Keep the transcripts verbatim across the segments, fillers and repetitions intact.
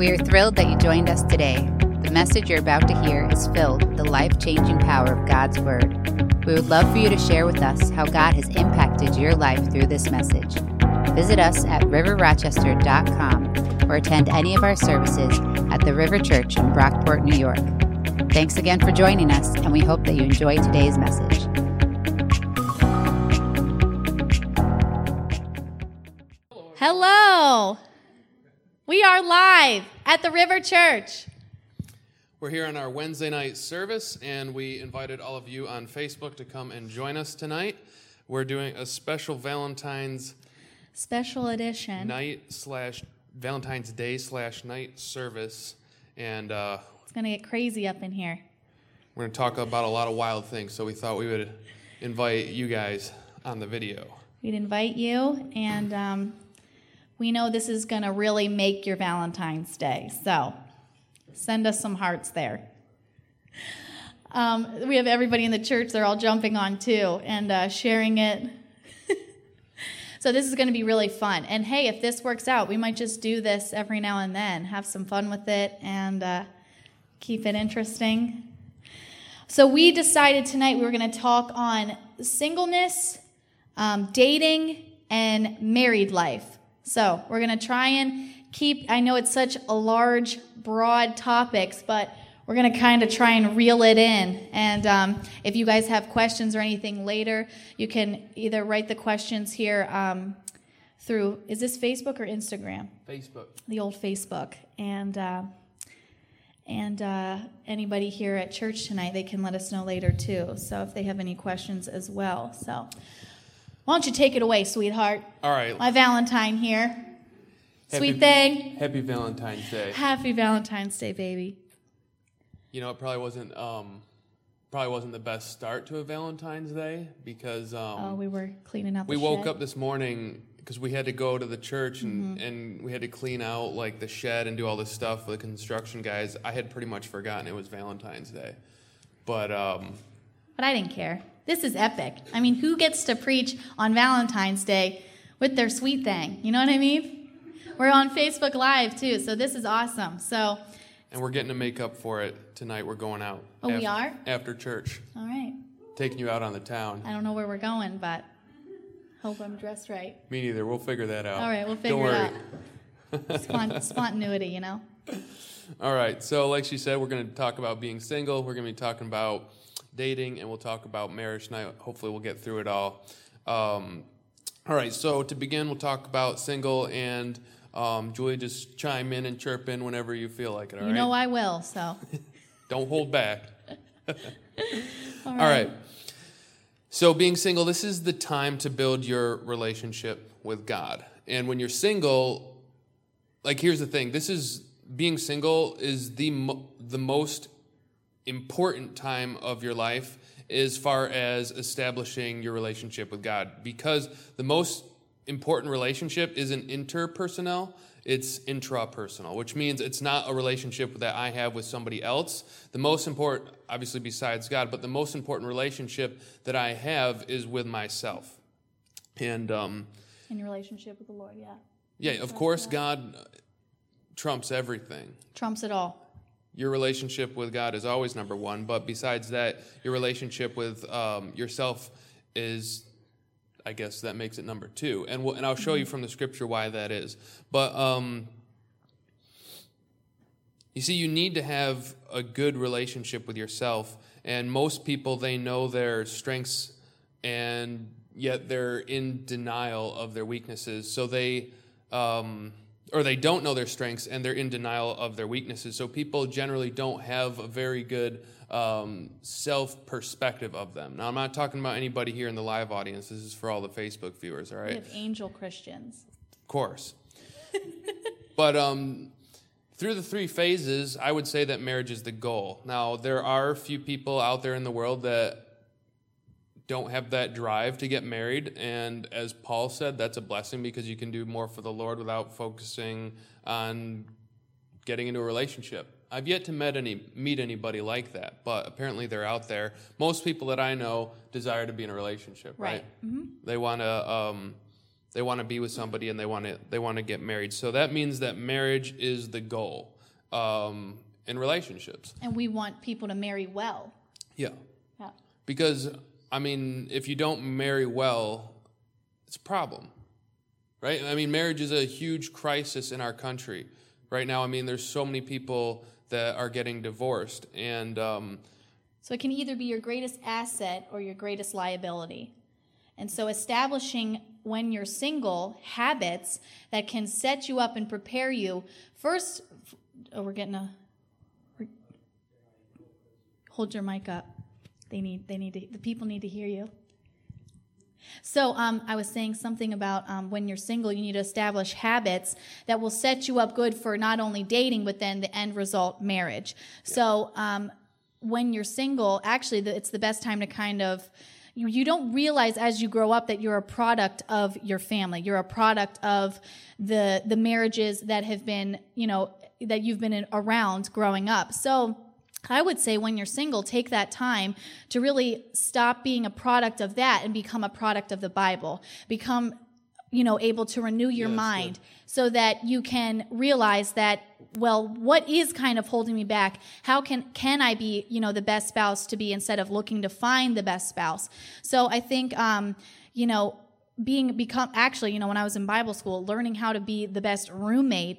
We are thrilled that you joined us today. The message you're about to hear is filled with the life-changing power of God's Word. We would love for you to share with us how God has impacted your life through this message. Visit us at river rochester dot com or attend any of our services at the River Church in Brockport, New York. Thanks again for joining us, and we hope that you enjoy today's message. Hello. We are live at the River Church. We're here on our Wednesday night service, and we invited all of you on Facebook to come and join us tonight. We're doing a special Valentine's Special edition. night slash Valentine's Day slash night service, and uh, It's going to get crazy up in here. we're going to talk about a lot of wild things, so we thought we would invite you guys on the video. We'd invite you, and um, we know this is going to really make your Valentine's Day, so send us some hearts there. Um, we have everybody in the church, they're all jumping on too and uh, sharing it. So this is going to be really fun. And hey, if this works out, we might just do this every now and then, have some fun with it, and uh, keep it interesting. So we decided tonight we were going to talk on singleness, um, dating, and married life. So we're going to try and keep, I know it's such a large, broad topics, but we're going to kind of try and reel it in. And um, if you guys have questions or anything later, you can either write the questions here um, through, is this Facebook or Instagram? Facebook. The old Facebook. And uh, and uh, anybody here at church tonight, they can let us know later too. So if they have any questions as well. So why don't you take it away, sweetheart? All right. My Valentine here. Happy- Sweet thing. Happy Valentine's Day. Happy Valentine's Day, baby. You know, it probably wasn't um, probably wasn't the best start to a Valentine's Day because um, Oh, we were cleaning out the we woke shed. up this morning because we had to go to the church and, Mm-hmm. and we had to clean out like the shed and do all this stuff with the construction guys. I had pretty much forgotten it was Valentine's Day, but um, But I didn't care. This is epic. I mean, who gets to preach on Valentine's Day with their sweet thing? You know what I mean? We're on Facebook Live, too, so this is awesome. So, and we're getting to make up for it tonight. We're going out. Oh, we are? After church, all right. taking you out on the town. I don't know where we're going, but hope I'm dressed right. Me neither. We'll figure that out. All right, we'll figure Don't worry. it out. Spont- spontaneity, you know? All right, so like she said, we're going to talk about being single. We're going to be talking about dating, and we'll talk about marriage tonight. Hopefully we'll get through it all. Um, all right, so to begin, we'll talk about single, and um, Julie, just chime in and chirp in whenever you feel like it, all You right? know I will, so. Don't hold back. All All right. So being single, this is the time to build your relationship with God. And when you're single, like here's the thing, this is, being single is the mo- the most important time of your life as far as establishing your relationship with God, because the most important relationship isn't interpersonal, it's intrapersonal, which means it's not a relationship that I have with somebody else. The most important, obviously besides God, but the most important relationship that I have is with myself. And um, In your relationship with the Lord, yeah. yeah, of course, God trumps everything. Trumps it all. Your relationship with God is always number one, but besides that, your relationship with um, yourself is, I guess that makes it number two. And we'll, and I'll show you from the scripture why that is. But um, you see, you need to have a good relationship with yourself. And most people, they know their strengths, and yet they're in denial of their weaknesses. So they... Um, or they don't know their strengths, and they're in denial of their weaknesses. So people generally don't have a very good um, self-perspective of them. Now, I'm not talking about anybody here in the live audience. This is for all the Facebook viewers, all right? We have angel Christians. Of course. But um, through the three phases, I would say that marriage is the goal. Now, there are a few people out there in the world that don't have that drive to get married, and as Paul said, that's a blessing because you can do more for the Lord without focusing on getting into a relationship. I've yet to met any meet anybody like that, but apparently they're out there. Most people that I know desire to be in a relationship, right? Right. Mm-hmm. They want to um, They want to be with somebody and they want to they want to get married. So that means that marriage is the goal um, in relationships. And we want people to marry well. Yeah. Yeah. Because, I mean, if you don't marry well, it's a problem, right? I mean, marriage is a huge crisis in our country right now. I mean, there's so many people that are getting divorced. And um, so it can either be your greatest asset or your greatest liability. And so establishing, when you're single, habits that can set you up and prepare you. First, oh, we're getting a... We're, hold your mic up. They need, they need to, the people need to hear you. So um, I was saying something about um, when you're single, you need to establish habits that will set you up good for not only dating, but then the end result, marriage. Yeah. So um, when you're single, actually, the, it's the best time to kind of... You, you don't realize as you grow up that you're a product of your family. You're a product of the the marriages that have been, you know, that you've been in, around growing up. So I would say when you're single, take that time to really stop being a product of that and become a product of the Bible. Become, you know, able to renew your yes, mind good. So that you can realize that, well, what is kind of holding me back? How can can I be, you know, the best spouse to be instead of looking to find the best spouse? So I think, um, you know, being become actually, you know, when I was in Bible school, learning how to be the best roommate,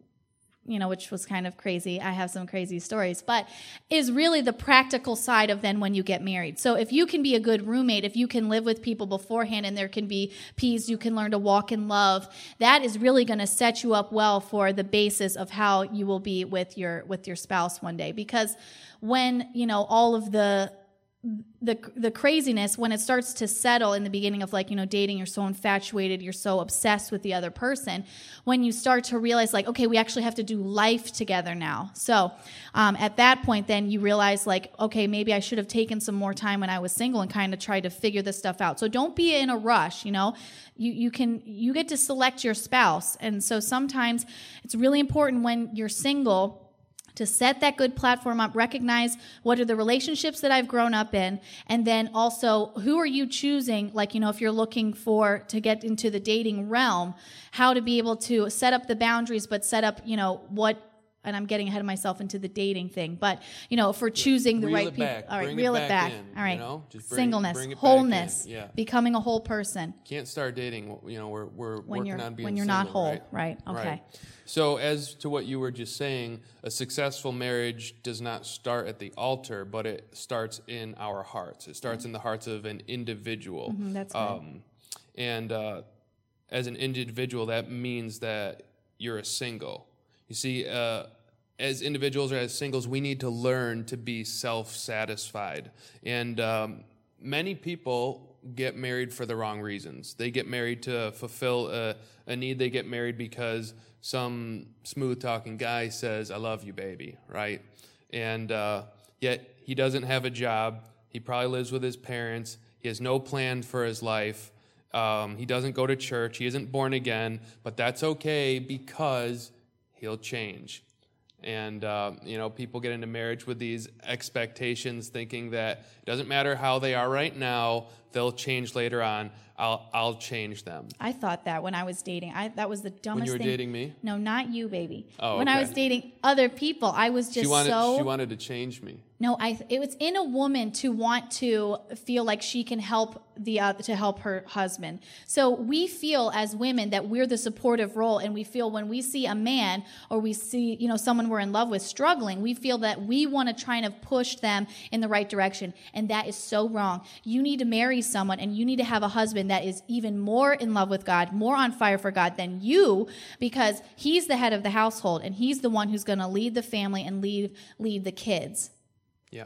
you know, which was kind of crazy. I have some crazy stories, but is really the practical side of then when you get married. So if you can be a good roommate, if you can live with people beforehand and there can be peace, you can learn to walk in love, that is really going to set you up well for the basis of how you will be with your with your spouse one day. Because when, you know, all of the the the craziness, when it starts to settle in the beginning of, like, you know, dating, you're so infatuated, you're so obsessed with the other person, when you start to realize, like, okay, we actually have to do life together now. So um, at that point, then you realize, like, okay, maybe I should have taken some more time when I was single and kind of tried to figure this stuff out. So don't be in a rush, you know. You you can you get to select your spouse. And so sometimes it's really important when you're single to set that good platform up, recognize what are the relationships that I've grown up in, and then also who are you choosing, like, you know, if you're looking for to get into the dating realm, how to be able to set up the boundaries, but set up, you know, what, and I'm getting ahead of myself into the dating thing, but, you know, for choosing the reel right it people. back. All right, bring reel it it back. back. In, All right. You know? Just bring, Singleness, bring it wholeness, yeah. becoming a whole person. Can't start dating, you know, we're, we're when working you're, on being when you're single, not whole, right? right? Okay. Right. So as to what you were just saying, a successful marriage does not start at the altar, but it starts in our hearts. It starts in the hearts of an individual. Mm-hmm, that's right. Um, and uh, as an individual, that means that you're a single. You see, uh, as individuals or as singles, we need to learn to be self-satisfied. And um, many people get married for the wrong reasons. They get married to fulfill a, a need. They get married because some smooth-talking guy says, "I love you, baby," right? And uh, yet he doesn't have a job. He probably lives with his parents. He has no plan for his life. Um, he doesn't go to church. He isn't born again. But that's okay because he'll change. And, uh, you know, people get into marriage with these expectations, thinking that it doesn't matter how they are right now, they'll change later on. I'll I'll change them. I thought that when I was dating. I that was the dumbest thing. When you were thing. dating me? No, not you, baby. Oh, when okay. I was dating other people, I was just she wanted, so... She wanted to change me. No, I. It was in a woman to want to feel like she can help the uh, to help her husband. So we feel as women that we're the supportive role, and we feel when we see a man or we see, you know, someone we're in love with struggling, we feel that we want to try and push them in the right direction, and that is so wrong. You need to marry someone, and you need to have a husband that is even more in love with God, more on fire for God than you, because he's the head of the household, and he's the one who's going to lead the family and lead lead the kids. Yeah.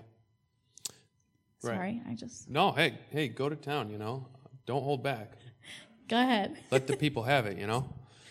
Sorry, right. I just... No, hey, hey, go to town, you know. Don't hold back. Go ahead. Let the people have it, you know.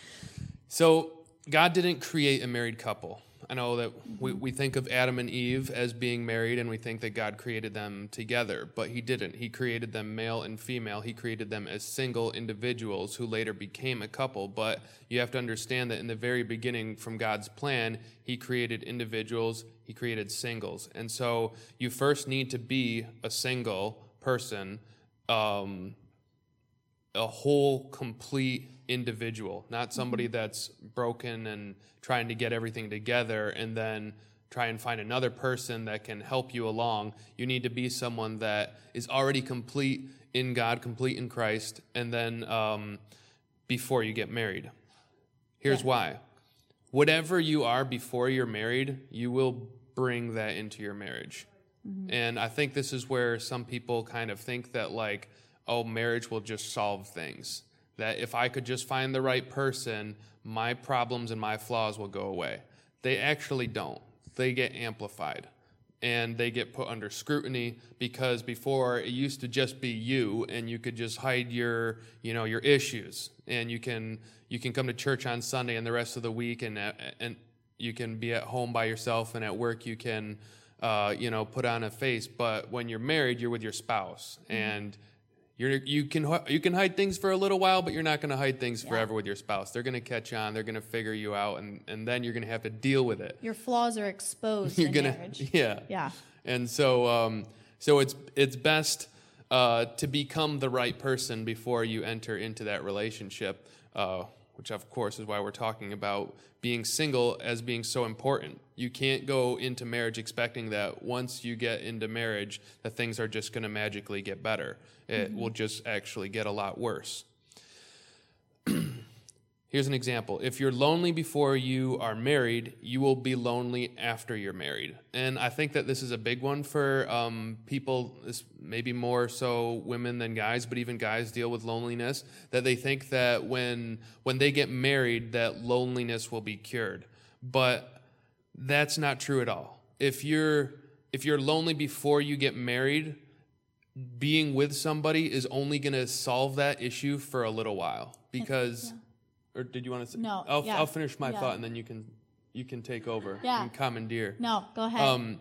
So God didn't create a married couple. I know that we, we think of Adam and Eve as being married, and we think that God created them together, but he didn't. He created them male and female. He created them as single individuals who later became a couple. But you have to understand that in the very beginning, from God's plan, he created individuals, he created singles. And so you first need to be a single person um, a whole, complete individual, not somebody that's broken and trying to get everything together and then try and find another person that can help you along. You need to be someone that is already complete in God, complete in Christ, and then um, before you get married. Here's yeah. why. Whatever you are before you're married, you will bring that into your marriage. Mm-hmm. And I think this is where some people kind of think that, like, oh, marriage will just solve things. That if I could just find the right person, my problems and my flaws will go away. They actually don't. They get amplified. And they get put under scrutiny because before it used to just be you and you could just hide your, you know, your issues. And you can you can come to church on Sunday and the rest of the week and and you can be at home by yourself, and at work you can, uh, you know, put on a face. But when you're married, you're with your spouse. Mm-hmm. And You're, you can you can hide things for a little while, but you're not going to hide things yeah. forever with your spouse. They're going to catch on. They're going to figure you out, and, and then you're going to have to deal with it. Your flaws are exposed you're in gonna, marriage. Yeah. Yeah. And so um, so it's it's best uh, to become the right person before you enter into that relationship, uh, which of course is why we're talking about being single as being so important. You can't go into marriage expecting that once you get into marriage that things are just going to magically get better. It mm-hmm. will just actually get a lot worse. Here's an example. If you're lonely before you are married, you will be lonely after you're married. And I think that this is a big one for um, people, maybe more so women than guys, but even guys deal with loneliness, that they think that when when they get married, that loneliness will be cured. But that's not true at all. If you're if you're lonely before you get married, being with somebody is only going to solve that issue for a little while. Because, yeah. or did you want to say? No. I'll, yeah. I'll finish my yeah. thought and then you can you can take over yeah. and commandeer. No, go ahead. Um,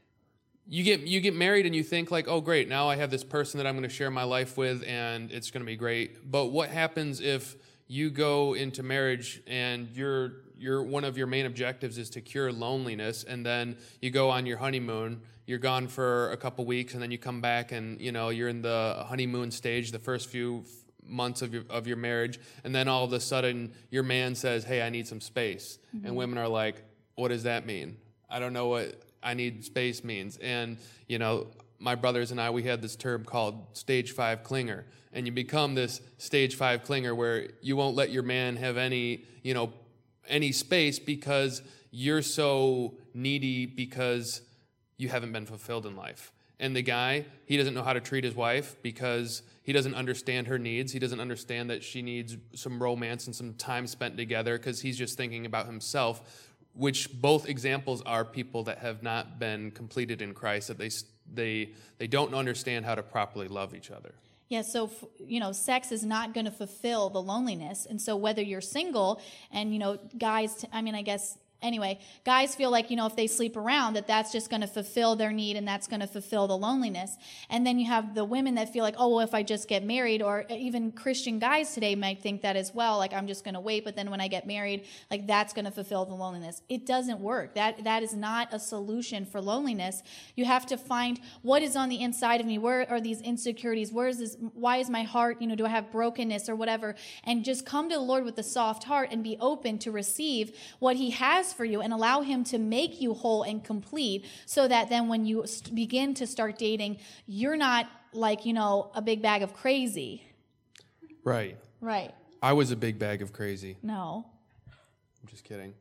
you get you get married and you think like, oh great, now I have this person that I'm going to share my life with and it's going to be great. But what happens if you go into marriage and you're Your one of your main objectives is to cure loneliness, and then you go on your honeymoon, you're gone for a couple weeks, and then you come back and, you know, you're in the honeymoon stage, the first few months of your of your marriage, and then all of a sudden your man says, hey, I need some space. Mm-hmm. And women are like, what does that mean? I don't know what I need space means. And, you know, my brothers and I, we had this term called stage five clinger. And you become this stage five clinger where you won't let your man have any, you know, any space because you're so needy because you haven't been fulfilled in life. And the guy, he doesn't know how to treat his wife because he doesn't understand her needs. He doesn't understand that she needs some romance and some time spent together because he's just thinking about himself, which both examples are people that have not been completed in Christ, that they they they don't understand how to properly love each other. Yeah, so, you know, sex is not going to fulfill the loneliness. And so whether you're single and, you know, guys, I mean, I guess, anyway, guys feel like, you know, if they sleep around, that that's just going to fulfill their need and that's going to fulfill the loneliness. And then you have the women that feel like, oh, well, if I just get married, or even Christian guys today might think that as well, like I'm just going to wait, but then when I get married, like that's going to fulfill the loneliness. It doesn't work. That that is not a solution for loneliness. You have to find what is on the inside of me. Where are these insecurities? Where is this? Why is my heart, you know, do I have brokenness or whatever? And just come to the Lord with a soft heart and be open to receive what he has for you and allow him to make you whole and complete, so that then when you st- begin to start dating, you're not like, you know, a big bag of crazy. Right. Right. I was a big bag of crazy. No. I'm just kidding.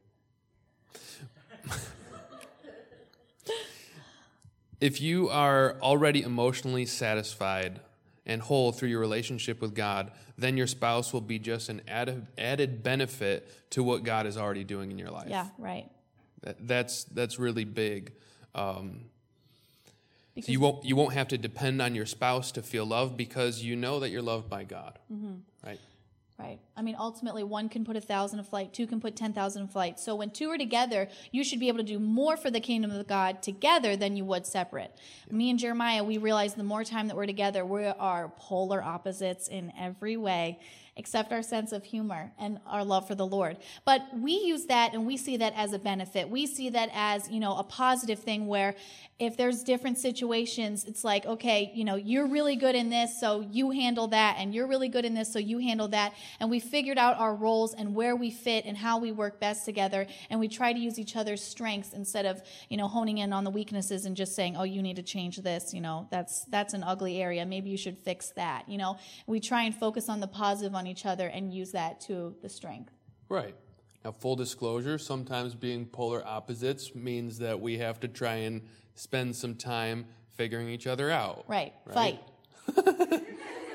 If you are already emotionally satisfied and whole through your relationship with God, then your spouse will be just an added, added benefit to what God is already doing in your life. Yeah, right. That, that's that's really big. Um, so you won't you won't have to depend on your spouse to feel loved because you know that you're loved by God, mm-hmm. right? Right. I mean, ultimately, one can put a thousand in flight, two can put ten thousand in flight. So when two are together, you should be able to do more for the kingdom of God together than you would separate. Yeah. Me and Jeremiah, we realize the more time that we're together, we are polar opposites in every way. except our sense of humor and our love for the Lord. But we use that and we see that as a benefit. We see that as, you know, a positive thing where if there's different situations, it's like, okay, you know, you're really good in this, so you handle that, and you're really good in this, so you handle that. And we figured out our roles and where we fit and how we work best together, and we try to use each other's strengths instead of, you know, honing in on the weaknesses and just saying, oh, you need to change this, you know, that's that's an ugly area, maybe you should fix that, you know. We try and focus on the positive on each other and use that to the strength. Right. Now, full disclosure, sometimes being polar opposites means that we have to try and spend some time figuring each other out. Right. Right? Fight.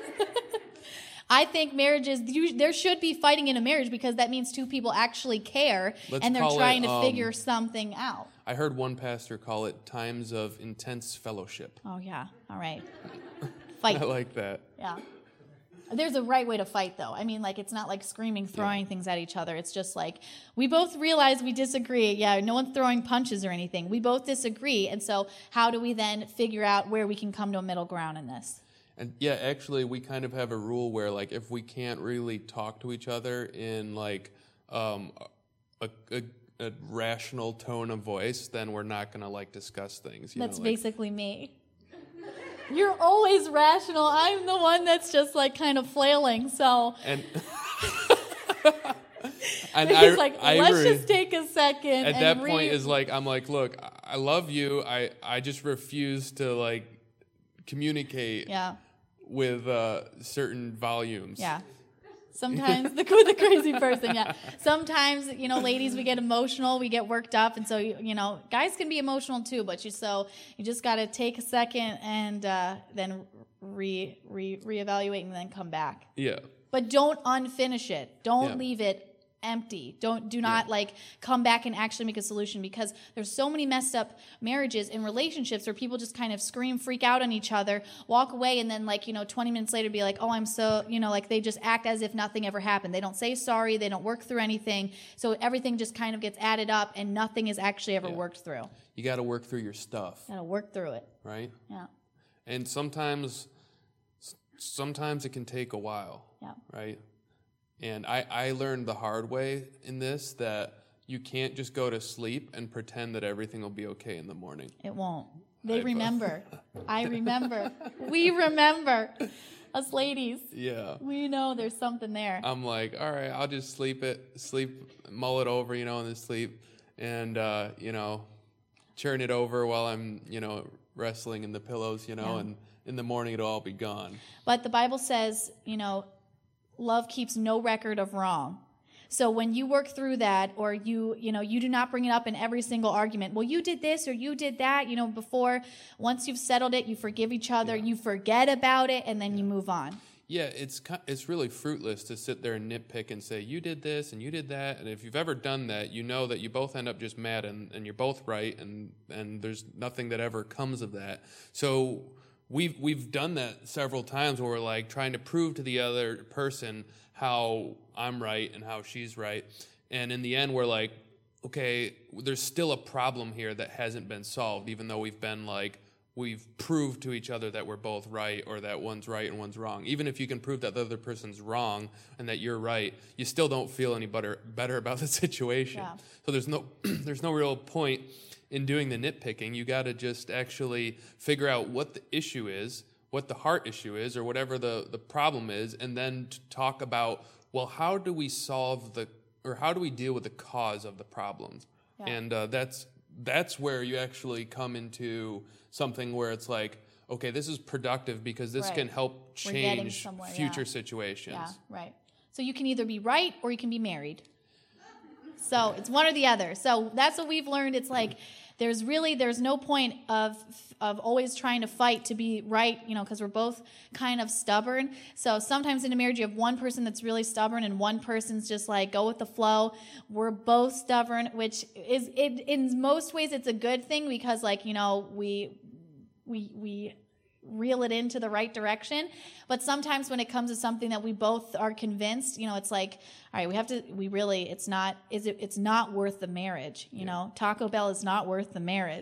I think marriages, there should be fighting in a marriage because that means two people actually care Let's and they're call trying it, to um, figure something out. I heard one pastor call it times of intense fellowship. Oh, yeah. All right. Fight. I like that. Yeah. There's a right way to fight, though. I mean, like, it's not like screaming, throwing yeah. things at each other. It's just like, we both realize we disagree. Yeah, no one's throwing punches or anything. We both disagree. And so how do we then figure out where we can come to a middle ground in this? And yeah, actually, we kind of have a rule where, like, if we can't really talk to each other in, like, um, a, a, a rational tone of voice, then we're not going to, like, discuss things. You That's know, like, basically me. You're always rational. I'm the one that's just like kind of flailing. So and, and he's I, like, I let's agree. just take a second. At and that re- point, is like I'm like, look, I love you. I I just refuse to like communicate yeah. with uh, certain volumes. Yeah. Sometimes the, the crazy person, yeah. Sometimes, you know, ladies, we get emotional, we get worked up, and so, you, you know, guys can be emotional too, but you so you just got to take a second and uh, then re, re reevaluate and then come back. Yeah. But don't unfinish it. Don't Yeah. leave it empty. Don't do not Yeah. like come back and actually make a solution because there's so many messed up marriages and relationships where people just kind of scream, freak out on each other, walk away, and then like, you know, twenty minutes later be like, oh, I'm so, you know, like they just act as if nothing ever happened. They don't say sorry. They don't work through anything. So everything just kind of gets added up and nothing is actually ever Yeah. worked through. You got to work through your stuff, Got to work through it. right? Yeah. And sometimes, sometimes it can take a while, Yeah. right? And I, I learned the hard way in this that you can't just go to sleep and pretend that everything will be okay in the morning. It won't. They I- remember. I remember. We remember. Us ladies. Yeah. We know there's something there. I'm like, all right, I'll just sleep it, sleep, mull it over, you know, in the sleep, and, uh, you know, churn it over while I'm, you know, wrestling in the pillows, you know, Yeah. and in the morning it'll all be gone. But the Bible says, you know, love keeps no record of wrong. So when you work through that, or you, you know, you do not bring it up in every single argument. Well, you did this or you did that, you know, before. Once you've settled it, you forgive each other, Yeah. you forget about it, and then you move on. Yeah, it's ki- it's really fruitless to sit there and nitpick and say, you did this and you did that. And if you've ever done that, you know that you both end up just mad and, and you're both right, and, and there's nothing that ever comes of that. So we've we've done that several times where we're like trying to prove to the other person how I'm right and how she's right. And in the end, we're like, okay, there's still a problem here that hasn't been solved, even though we've been like, we've proved to each other that we're both right, or that one's right and one's wrong. Even if you can prove that the other person's wrong and that you're right, you still don't feel any better better about the situation. Yeah. So there's no there's no real point in doing the nitpicking. You got to just actually figure out what the issue is, what the heart issue is, or whatever the, the problem is, and then to talk about, well, how do we solve the, or how do we deal with the cause of the problem? Yeah. And uh, that's that's where you actually come into something where it's like, okay, this is productive because this Right. can help We're getting change somewhere, future yeah. situations. Yeah, right. So you can either be right or you can be married. So it's one or the other. So that's what we've learned. It's like there's really, there's no point of of always trying to fight to be right, you know, because we're both kind of stubborn. So sometimes in a marriage you have one person that's really stubborn and one person's just like go with the flow. We're both stubborn, which is, it, in most ways it's a good thing because like, you know, we we we reel it into the right direction. But sometimes when it comes to something that we both are convinced, you know, it's like, all right, we have to, we really, it's not, is it, it's not worth the marriage. You know, Taco Bell is not worth the marriage.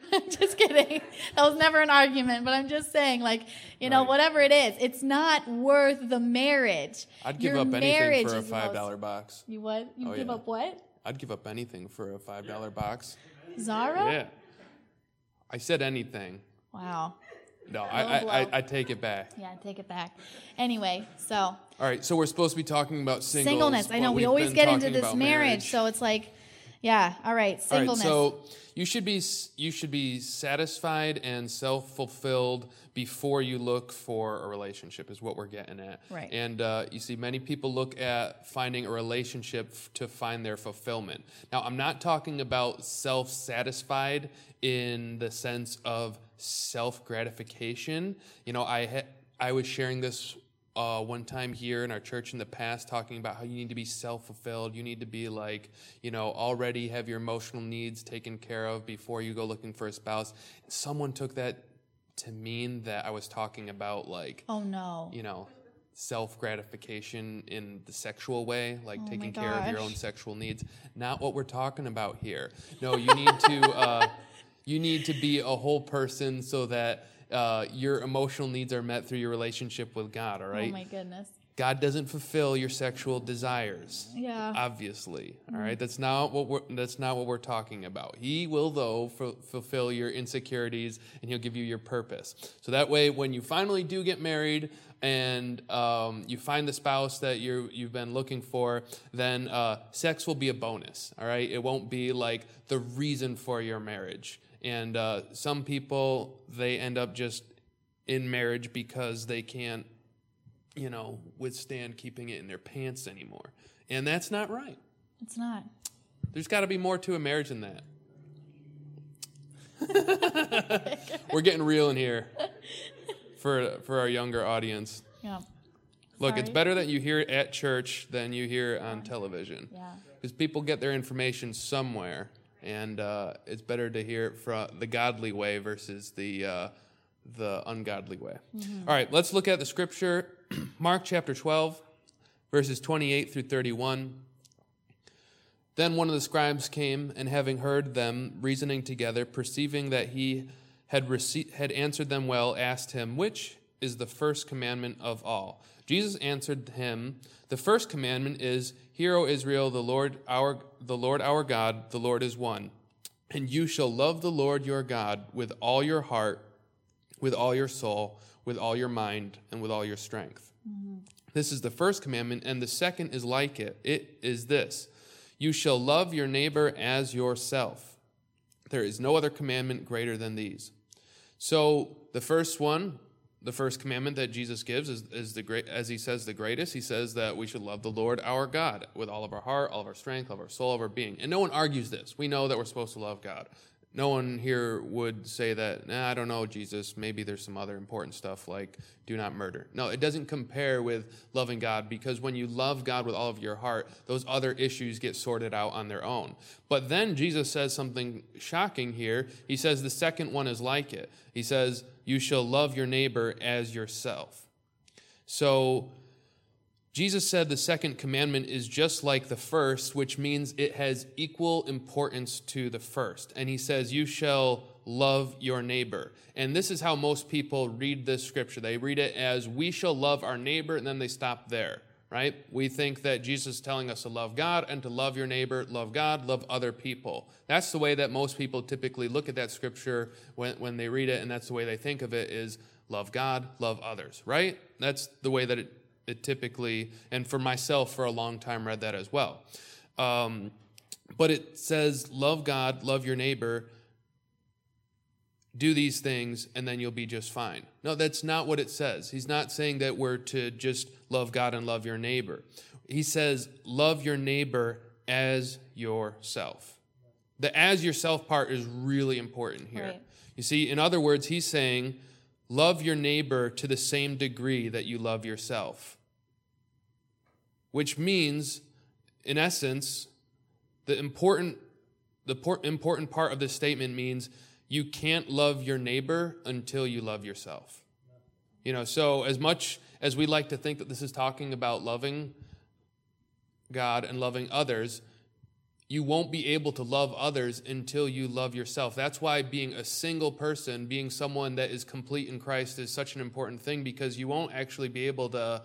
Just kidding. That was never an argument, but I'm just saying, like, you know, Right. whatever it is, it's not worth the marriage. I'd give Your up anything marriage for a is the most- five dollar box. You what? You Oh, give yeah. up what? I'd give up anything for a five dollar box. Zara? Yeah. I said anything. Wow. No, I, Low I, I, blow. I take it back. Yeah, take it back. Anyway, so All right, so we're supposed to be talking about singles. singleness. I but know we we've always been get into talking this about marriage, so it's like, yeah, all right, All singleness. right, so you should be you should be satisfied and self-fulfilled before you look for a relationship is what we're getting at. Right. And uh, you see, many people look at finding a relationship f- to find their fulfillment. Now, I'm not talking about self-satisfied in the sense of self-gratification. You know, I ha- I was sharing this Uh, one time here in our church in the past, talking about how you need to be self-fulfilled. You need to be like, you know, already have your emotional needs taken care of before you go looking for a spouse. And someone took that to mean that I was talking about like, oh no. you know, self-gratification in the sexual way, like Oh taking my care of your gosh. own sexual needs. Not what we're talking about here. No, you need to uh, you need to be a whole person so that uh, your emotional needs are met through your relationship with God. All right. Oh my goodness. God doesn't fulfill your sexual desires. Yeah. Obviously, all right. That's not what we're. That's not what we're talking about. He will, though, f- fulfill your insecurities, and He'll give you your purpose. So that way, when you finally do get married and um, you find the spouse that you you've been looking for, then uh, sex will be a bonus. All right. It won't be like the reason for your marriage. And uh, some people, they end up just in marriage because they can't, you know, withstand keeping it in their pants anymore. And that's not right. It's not. There's got to be more to a marriage than that. We're getting real in here for for our younger audience. Yeah. Look, Sorry. it's better that you hear it at church than you hear it on television. Yeah. Because people get their information somewhere, and uh, it's better to hear it from the godly way versus the uh, the ungodly way. Mm-hmm. All right, let's look at the scripture. Mark chapter twelve, verses twenty-eight through thirty-one. Then one of the scribes came, and having heard them reasoning together, perceiving that he had rece- had answered them well, asked him, "Which is the first commandment of all?" Jesus answered him, "The first commandment is, Hear, O Israel, the Lord our the Lord our God, the Lord is one. And you shall love the Lord your God with all your heart, with all your soul, with all your mind, and with all your strength. Mm-hmm. This is the first commandment, and the second is like it. It is this: You shall love your neighbor as yourself. There is no other commandment greater than these." So the first one, the first commandment that Jesus gives is, is the great, as he says, the greatest. He says that we should love the Lord our God with all of our heart, all of our strength, all of our soul, all of our being. And no one argues this. We know that we're supposed to love God. No one here would say that, nah, I don't know, Jesus, maybe there's some other important stuff like do not murder. No, it doesn't compare with loving God, because when you love God with all of your heart, those other issues get sorted out on their own. But then Jesus says something shocking here. He says the second one is like it. He says, you shall love your neighbor as yourself. So Jesus said the second commandment is just like the first, which means it has equal importance to the first. And he says, you shall love your neighbor. And this is how most people read this scripture. They read it as, we shall love our neighbor, and then they stop there, right? We think that Jesus is telling us to love God and to love your neighbor, love God, love other people. That's the way that most people typically look at that scripture when, when they read it, and that's the way they think of it is love God, love others, right? That's the way that it It typically, and for myself for a long time, read that as well. Um, but it says, love God, love your neighbor, do these things, and then you'll be just fine. No, that's not what it says. He's not saying that we're to just love God and love your neighbor. He says, love your neighbor as yourself. The as yourself part is really important here. Right. You see, in other words, he's saying, love your neighbor to the same degree that you love yourself. Which means, in essence, the important the por- important part of this statement means you can't love your neighbor until you love yourself. You know, so as much as we like to think that this is talking about loving God and loving others, you won't be able to love others until you love yourself. That's why being a single person, being someone that is complete in Christ, is such an important thing, because you won't actually be able to,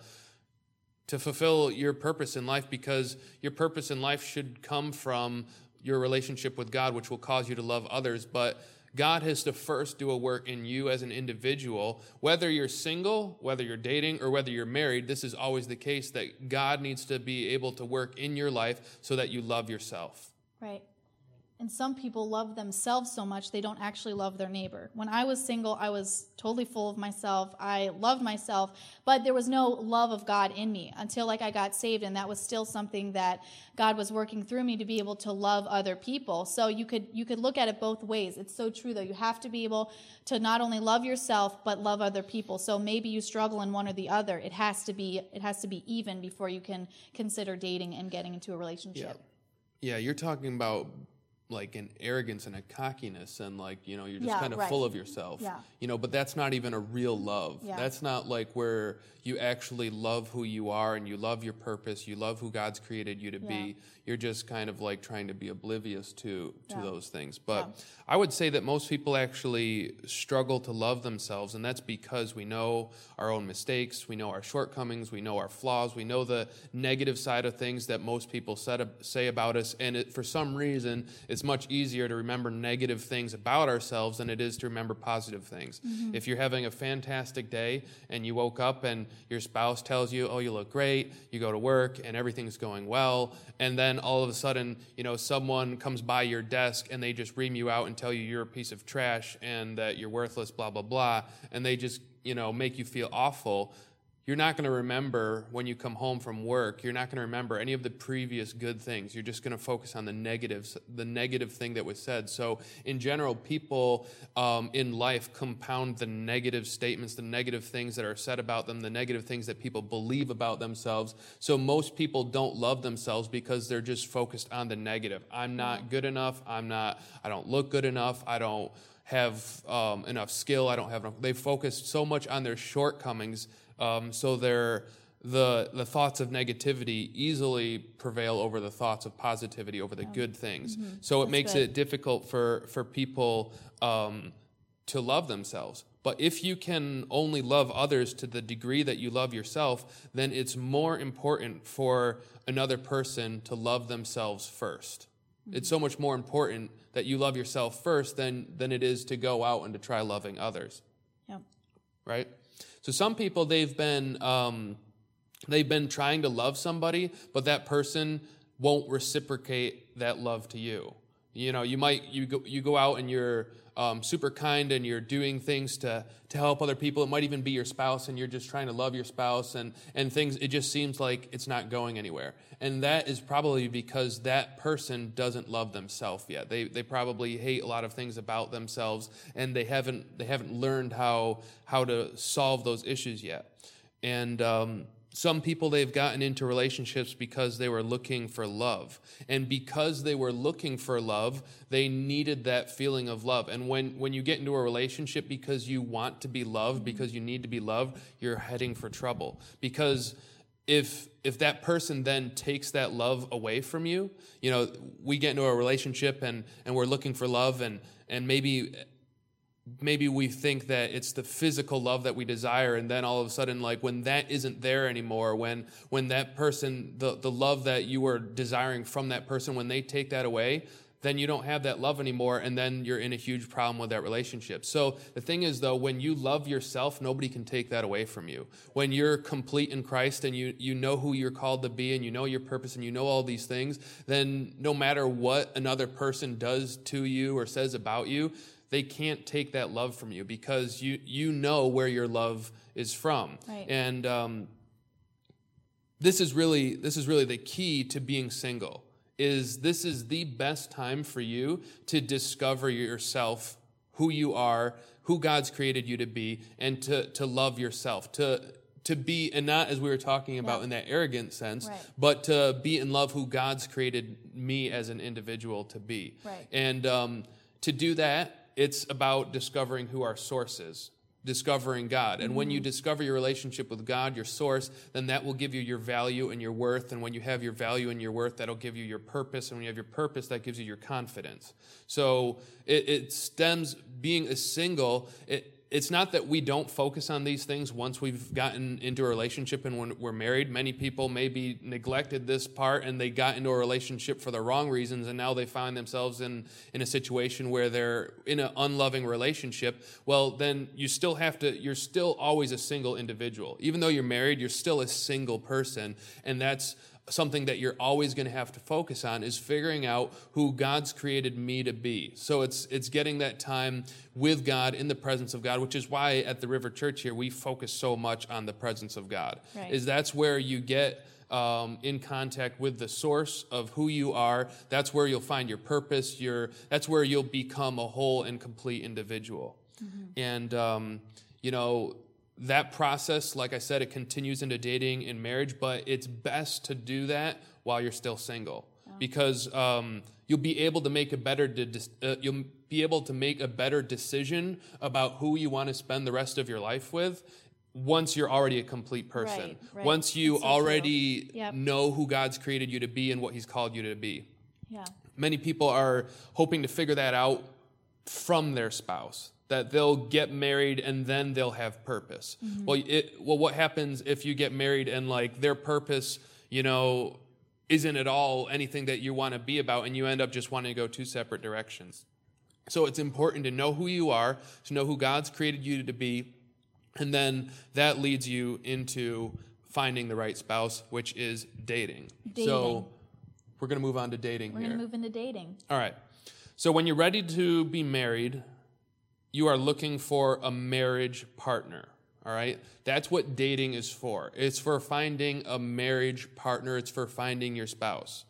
to fulfill your purpose in life, because your purpose in life should come from your relationship with God, which will cause you to love others. But God has to first do a work in you as an individual. Whether you're single, whether you're dating, or whether you're married, this is always the case, that God needs to be able to work in your life so that you love yourself. Right. And some people love themselves so much they don't actually love their neighbor. When I was single, I was totally full of myself. I loved myself, but there was no love of God in me until like I got saved, and that was still something that God was working through me to be able to love other people. So you could you could look at it both ways. It's so true, though. You have to be able to not only love yourself but love other people. So maybe you struggle in one or the other. It has to be it has to be even before you can consider dating and getting into a relationship. Yeah, yeah, you're talking about like an arrogance and a cockiness, and like, you know, you're just Yeah, kind of right. full of yourself. Yeah. You know, but that's not even a real love. Yeah. That's not like where you actually love who you are and you love your purpose, you love who God's created you to Yeah. be. You're just kind of like trying to be oblivious to to Yeah. those things. But Yeah. I would say that most people actually struggle to love themselves, and that's because we know our own mistakes, we know our shortcomings, we know our flaws, we know the negative side of things that most people said, say about us, and it, for some reason, it's much easier to remember negative things about ourselves than it is to remember positive things. Mm-hmm. If you're having a fantastic day and you woke up and your spouse tells you, oh, you look great, you go to work and everything's going well, and then all of a sudden, you know, someone comes by your desk and they just ream you out and tell you you're a piece of trash and that you're worthless, blah, blah, blah, and they just, you know, make you feel awful, you're not going to remember when you come home from work, you're not going to remember any of the previous good things. You're just going to focus on the negatives, the negative thing that was said. So in general, people um, in life compound the negative statements, the negative things that are said about them, the negative things that people believe about themselves. So most people don't love themselves because they're just focused on the negative. I'm not good enough. I'm not, I don't look good enough. I don't have um, enough skill. I don't have enough. They focus so much on their shortcomings. Um, so they're, the the thoughts of negativity easily prevail over the thoughts of positivity, over the good things. Mm-hmm. So it That's makes good. it difficult for, for people um, to love themselves. But if you can only love others to the degree that you love yourself, then it's more important for another person to love themselves first. Mm-hmm. It's so much more important that you love yourself first than, than it is to go out and to try loving others. Yeah. Right? So some people, they've been um, they've been trying to love somebody, but that person won't reciprocate that love to you. You know, you might you go you go out and you're um, super kind and you're doing things to to help other people. It might even be your spouse, and you're just trying to love your spouse, and and things. It just seems like it's not going anywhere, and that is probably because that person doesn't love themselves yet. They they probably hate a lot of things about themselves, and they haven't they haven't learned how how to solve those issues yet. And um, some people, they've gotten into relationships because they were looking for love. And because they were looking for love, they needed that feeling of love. And when, when you get into a relationship because you want to be loved, because you need to be loved, you're heading for trouble. Because if if that person then takes that love away from you, you know, we get into a relationship and, and we're looking for love, and, and maybe... maybe we think that it's the physical love that we desire, and then all of a sudden, like, when that isn't there anymore, when when that person, the, the love that you were desiring from that person, when they take that away, then you don't have that love anymore, and then you're in a huge problem with that relationship. So the thing is, though, when you love yourself, nobody can take that away from you. When you're complete in Christ and you, you know who you're called to be, and you know your purpose, and you know all these things, then no matter what another person does to you or says about you, they can't take that love from you, because you you know where your love is from. Right. And um, this is really this is really the key to being single. Is this is the best time for you to discover yourself, who you are, who God's created you to be, and to to love yourself, to to be, and not as we were talking about Yeah. in that arrogant sense, Right. but to be in love who God's created me as an individual to be. Right. And um, to do that, it's about discovering who our source is. discovering God. And mm-hmm. when you discover your relationship with God, your source, then that will give you your value and your worth. And when you have your value and your worth, that'll give you your purpose. And when you have your purpose, that gives you your confidence. So it, it stems, being a single, it, it's not that we don't focus on these things once we've gotten into a relationship and when we're married. Many people maybe neglected this part and they got into a relationship for the wrong reasons, and now they find themselves in, in a situation where they're in an unloving relationship. Well, then you still have to, you're still always a single individual. Even though you're married, you're still a single person, and that's something that you're always going to have to focus on, is figuring out who God's created me to be. So it's it's getting that time with God, in the presence of God, which is why at the River Church here we focus so much on the presence of God. Right. Is that's where you get um, in contact with the source of who you are. That's where you'll find your purpose. Your that's where you'll become a whole and complete individual. Mm-hmm. And um, you know. That process, like I said, it continues into dating and marriage, but it's best to do that while you're still single, oh. because um, you'll be able to make a better de- uh, you'll be able to make a better decision about who you want to spend the rest of your life with once you're already a complete person. Right, right. Once you so already yep. know who God's created you to be and what He's called you to be. Yeah. Many people are hoping to figure that out from their spouse, that they'll get married and then they'll have purpose. Mm-hmm. Well, it, well, what happens if you get married and like their purpose, you know, isn't at all anything that you want to be about, and you end up just wanting to go two separate directions? So it's important to know who you are, to know who God's created you to be, and then that leads you into finding the right spouse, which is dating. dating. So we're going to move on to dating we're here. We're going to move into dating. All right. So when you're ready to be married, you are looking for a marriage partner, all right? That's what dating is for. It's for finding a marriage partner. It's for finding your spouse.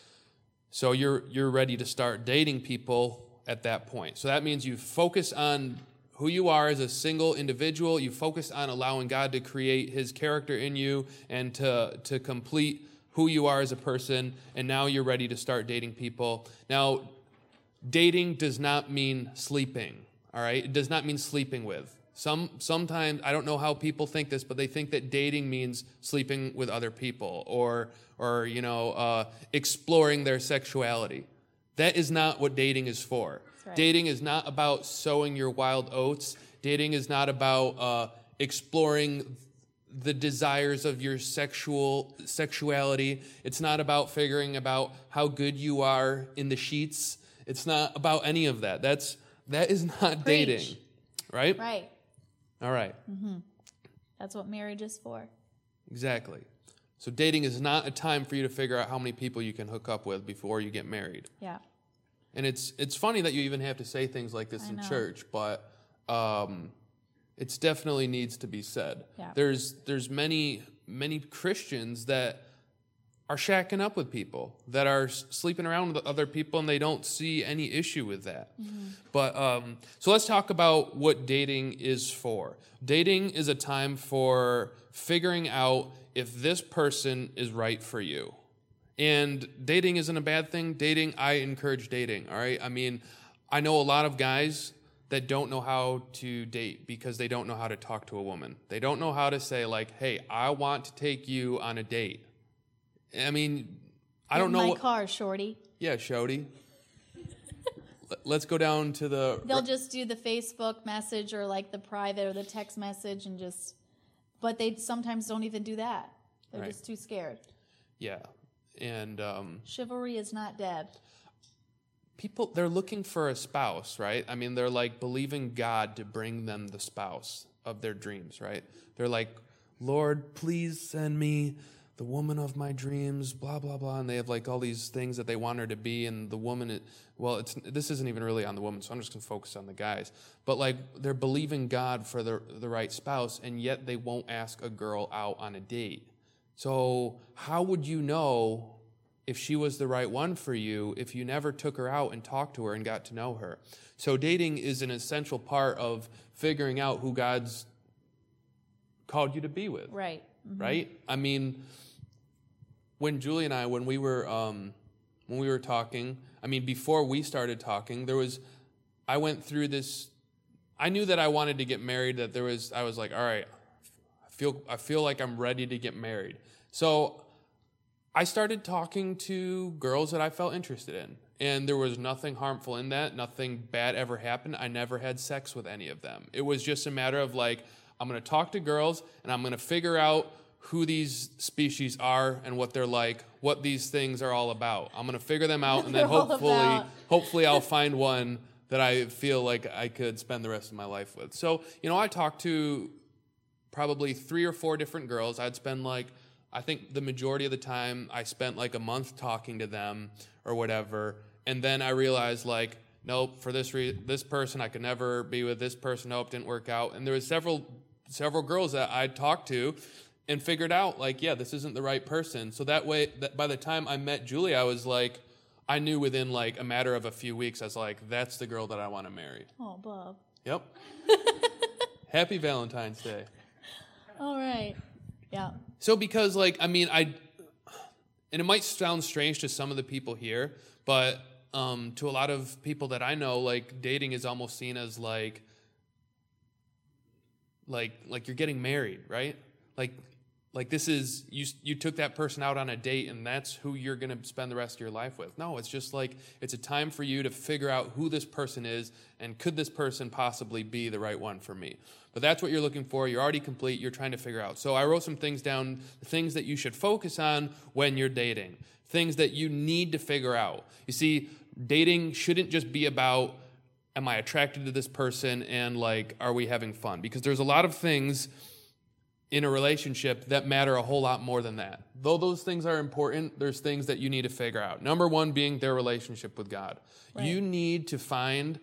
So you're you're ready to start dating people at that point. So that means you focus on who you are as a single individual. You focus on allowing God to create His character in you and to, to complete who you are as a person, and now you're ready to start dating people. Now, dating does not mean sleeping. All right, it does not mean sleeping with. Some sometimes I don't know how people think this, but they think that dating means sleeping with other people or or you know uh, exploring their sexuality. That is not what dating is for. Right. Dating is not about sowing your wild oats. Dating is not about uh, exploring the desires of your sexual sexuality. It's not about figuring about how good you are in the sheets. It's not about any of that. That's That is not Preach. dating, right? Right. All right. Mm-hmm. That's what marriage is for. Exactly. So dating is not a time for you to figure out how many people you can hook up with before you get married. Yeah. And it's it's funny that you even have to say things like this I in know. church, but um, it's definitely needs to be said. Yeah. There's there's many many Christians that are shacking up with people, that are sleeping around with other people, and they don't see any issue with that. Mm-hmm. But um, so let's talk about what dating is for. Dating is a time for figuring out if this person is right for you. And dating isn't a bad thing. Dating, I encourage dating, all right? I mean, I know a lot of guys that don't know how to date because they don't know how to talk to a woman. They don't know how to say, like, hey, I want to take you on a date. I mean, I don't Get know. my what, car, shorty. Yeah, shorty. Let's go down to the... They'll just do the Facebook message or like the private or the text message and just... But they sometimes don't even do that. They're right. just too scared. Yeah. And... Um, chivalry is not dead. People, they're looking for a spouse, right? I mean, they're like believing God to bring them the spouse of their dreams, right? They're like, Lord, please send me the woman of my dreams, blah, blah, blah. And they have like all these things that they want her to be. And the woman, well, it's this isn't even really on the woman, so I'm just going to focus on the guys. But like they're believing God for the, the right spouse, and yet they won't ask a girl out on a date. So how would you know if she was the right one for you if you never took her out and talked to her and got to know her? So dating is an essential part of figuring out who God's called you to be with. Right. Mm-hmm. Right? I mean, when Julie and I, when we were um, when we were talking, I mean, before we started talking, there was, I went through this I knew that I wanted to get married, that there was, I was like, all right, I feel, I feel like I'm ready to get married. So I started talking to girls that I felt interested in. And there was nothing harmful in that. Nothing bad ever happened. I never had sex with any of them. It was just a matter of like, I'm going to talk to girls and I'm going to figure out who these species are and what they're like, what these things are all about. I'm going to figure them out, and then hopefully, hopefully I'll find one that I feel like I could spend the rest of my life with. So, you know, I talked to probably three or four different girls. I'd spend like, I think the majority of the time I spent like a month talking to them or whatever. And then I realized like, nope, for this re- this person, I could never be with this person. Nope, didn't work out. And there was several several girls that I talked to and figured out like, yeah, this isn't the right person. So that way, that by the time I met Julie, I was like, I knew within like a matter of a few weeks, I was like, that's the girl that I want to marry. Oh, Bob. Yep. Happy Valentine's Day. All right. Yeah. So because like, I mean, I, and it might sound strange to some of the people here, but um, to a lot of people that I know, like dating is almost seen as like, like, like you're getting married, right? Like, like this is, you you took that person out on a date and that's who you're going to spend the rest of your life with. No, it's just like, it's a time for you to figure out who this person is and could this person possibly be the right one for me. But that's what you're looking for. You're already complete. You're trying to figure out. So I wrote some things down, things that you should focus on when you're dating, things that you need to figure out. You see, dating shouldn't just be about, am I attracted to this person and like, are we having fun? Because there's a lot of things in a relationship that matter a whole lot more than that. Though those things are important, there's things that you need to figure out. Number one being their relationship with God. Right. You need to find